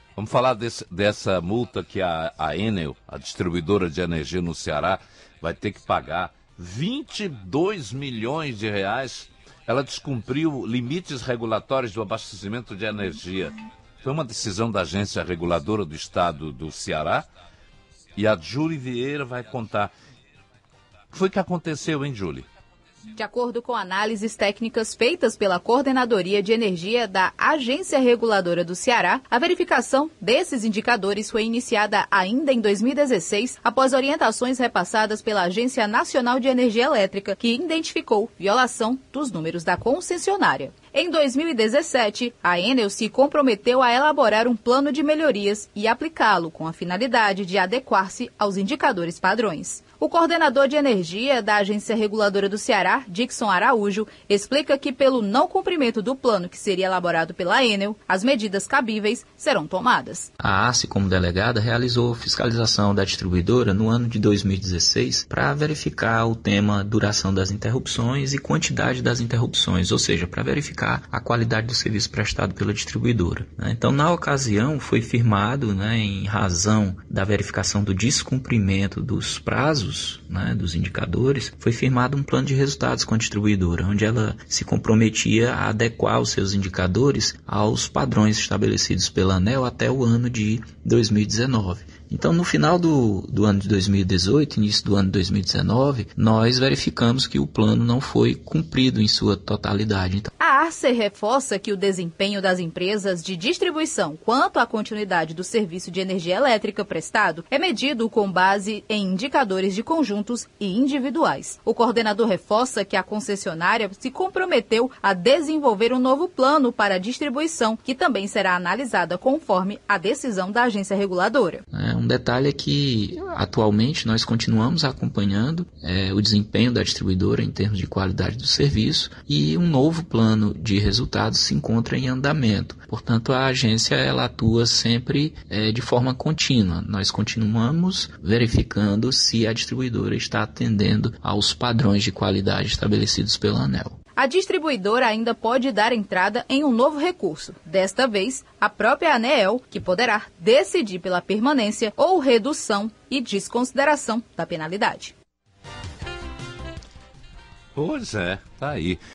Vamos falar dessa multa que a Enel, a distribuidora de energia no Ceará, vai ter que pagar 22 milhões de reais. Ela descumpriu limites regulatórios do abastecimento de energia. Foi uma decisão da agência reguladora do estado do Ceará. E a Júlia Vieira vai contar. O que foi que aconteceu, hein, Júlia? De acordo com análises técnicas feitas pela Coordenadoria de Energia da Agência Reguladora do Ceará, a verificação desses indicadores foi iniciada ainda em 2016, após orientações repassadas pela Agência Nacional de Energia Elétrica, que identificou violação dos números da concessionária. Em 2017, a Enel se comprometeu a elaborar um plano de melhorias e aplicá-lo com a finalidade de adequar-se aos indicadores padrões. O coordenador de energia da Agência Reguladora do Ceará, Dixon Araújo, explica que pelo não cumprimento do plano que seria elaborado pela Enel, as medidas cabíveis serão tomadas. A ACE, como delegada, realizou fiscalização da distribuidora no ano de 2016 para verificar o tema duração das interrupções e quantidade das interrupções, ou seja, para verificar a qualidade do serviço prestado pela distribuidora. Então, na ocasião, foi firmado, em razão da verificação do descumprimento dos prazos, dos indicadores, foi firmado um plano de resultados com a distribuidora, onde ela se comprometia a adequar os seus indicadores aos padrões estabelecidos pela ANEEL até o ano de 2019. Então, no final do ano de 2018, início do ano de 2019, nós verificamos que o plano não foi cumprido em sua totalidade. Então, a ARCER reforça que o desempenho das empresas de distribuição quanto à continuidade do serviço de energia elétrica prestado é medido com base em indicadores de conjuntos e individuais. O coordenador reforça que a concessionária se comprometeu a desenvolver um novo plano para a distribuição, que também será analisada conforme a decisão da agência reguladora. Um detalhe é que, atualmente, nós continuamos acompanhando o desempenho da distribuidora em termos de qualidade do serviço e um novo plano de resultados se encontra em andamento. Portanto, a agência ela atua sempre de forma contínua. Nós continuamos verificando se a distribuidora está atendendo aos padrões de qualidade estabelecidos pela ANEEL. A distribuidora ainda pode dar entrada em um novo recurso, desta vez a própria ANEEL, que poderá decidir pela permanência ou redução e desconsideração da penalidade. Pois é, tá aí.